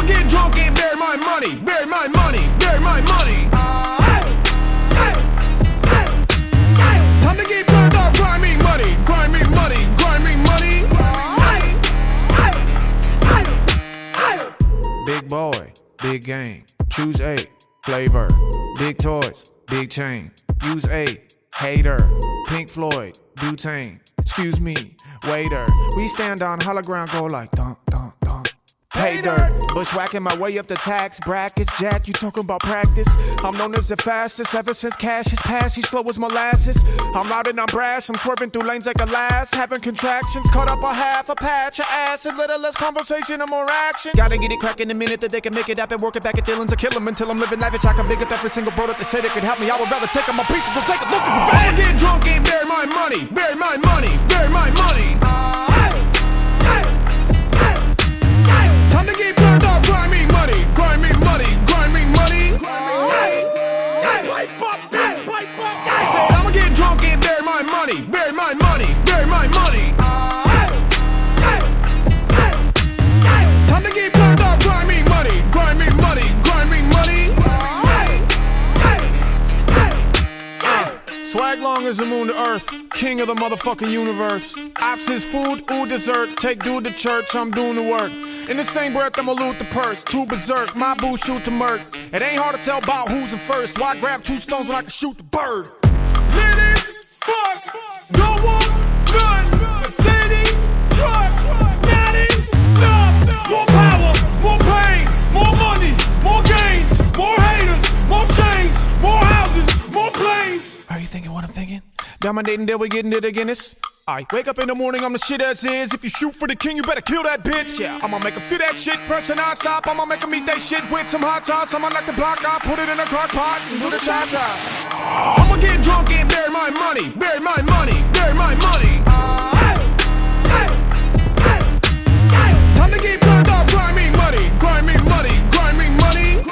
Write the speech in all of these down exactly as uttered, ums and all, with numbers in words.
get drunk and bury my money, bury my money, bury my money. Time to get turned up, grinding money, grinding money, grinding money. Big boy, big game, choose eight, flavor, big toys, big chain, use eight, hater, Pink Floyd, butane, excuse me, waiter, we stand on hollow ground, go like dunk, dunk, dunk. Pay dirt, bushwhacking my way up the tax brackets. Jack, you talking about practice? I'm known as the fastest ever since cash is passed. He's slow as molasses. I'm loud and I'm brash. I'm swerving through lanes like a lass. Having contractions, cut up a half a patch of acid. Little less conversation and more action. Gotta get it cracking the minute that they can make it happen. Work it back at Dylan's or kill them until I'm living lavish. I can big up every single bro that they say they could help me. I would rather take on my pieces than take a look at the van. I'ma get drunk and bury my money, bury my money, bury my money. Time to get turned up, grinding money, grinding money, grinding money. I said I'ma get drunk and bury my money, bury my money, bury my money. Time to get turned up, grinding money, grinding money, grinding money. Swag long as the moon to earth, king of the motherfucking universe. Ops is food, ooh dessert, take dude to church, I'm doing the work. In the same breath, I'ma loot the purse, two berserk, my boo shoot the murk. It ain't hard to tell about who's in first, why grab two stones when I can shoot the bird? Lit as fuck, don't want none, Mercedes, truck, not enough. More power, more pain, more money, more gains, more haters, more chains, more houses, more planes. Are you thinking what I'm thinking? Dominating till we getting it again. It's I wake up in the morning, I'm the shit as is. If you shoot for the king, you better kill that bitch. Yeah, I'ma make him feel that shit, pressure non-stop. I'ma make him eat that shit with some hot sauce. I'ma knock the block out, put it in a crock pot and do the cha-cha. I'ma get drunk and bury my money, bury my money, bury my money. Time to get turned up, grinding money, grinding money, grinding money.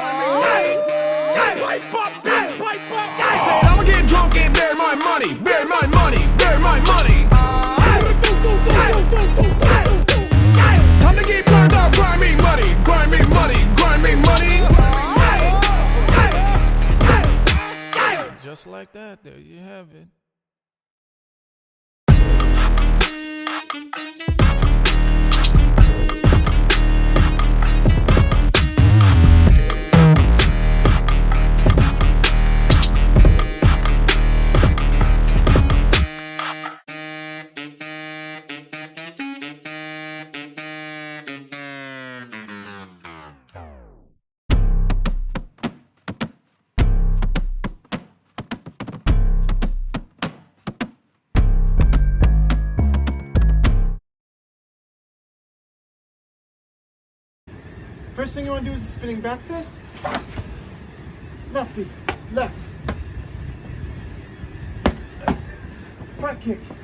I said I'ma get drunk and bury my money, bury my money, bury my money. Time to get turned up, grinding money, grinding money, grinding money. Just like that, there you have it. First thing you want to do is a spinning back fist. Lefty, left. Front kick.